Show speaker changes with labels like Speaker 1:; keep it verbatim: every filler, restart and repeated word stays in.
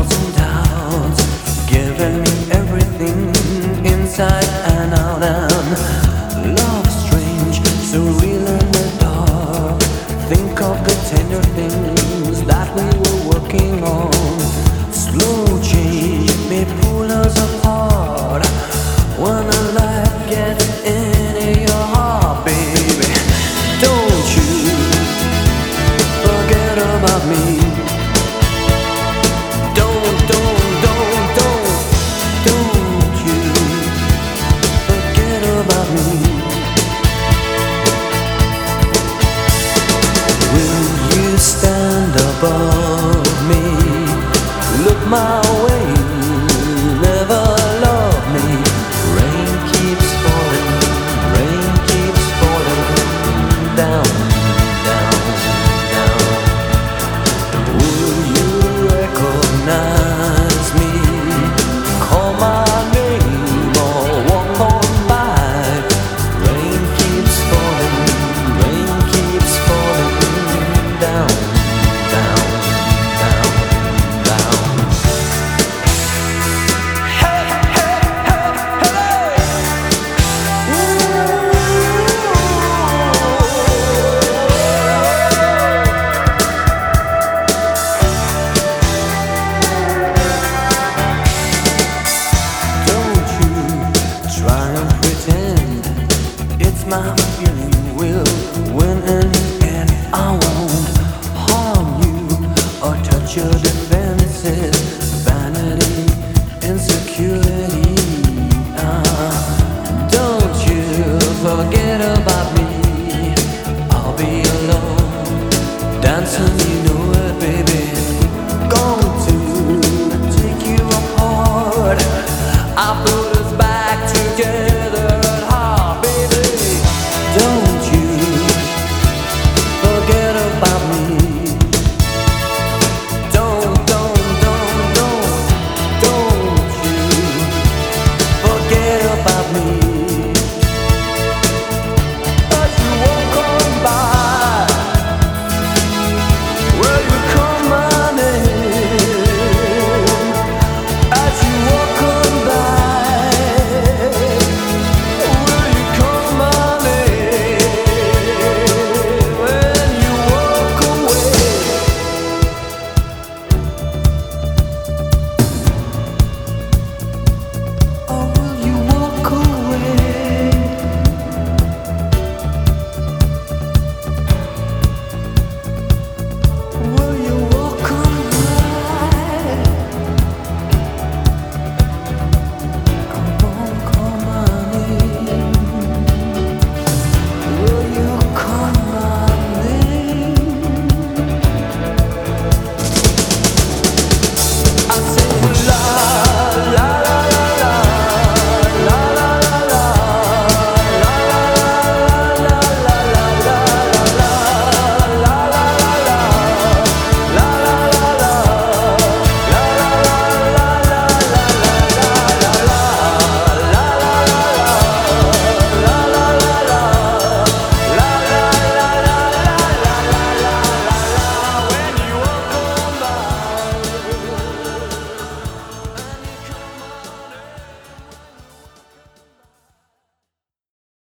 Speaker 1: walls and doubts, giving me everything inside and out. And love strange, surreal in the dark. Think of the tender things that we were working on. Slow change may pull us apart when a light gets into your heart, baby. Don't you forget about me. Don't, don't, don't, don't, don't you forget about me. Will you stand above me? Look my way, never love me. Rain keeps falling, rain keeps falling down, down, down. Will you recognize me? Call my name or walk on by. Rain keeps falling, rain keeps falling down, down, down, down. It's my feeling will win in the end. I won't harm you or touch your defenses. Vanity, insecurity.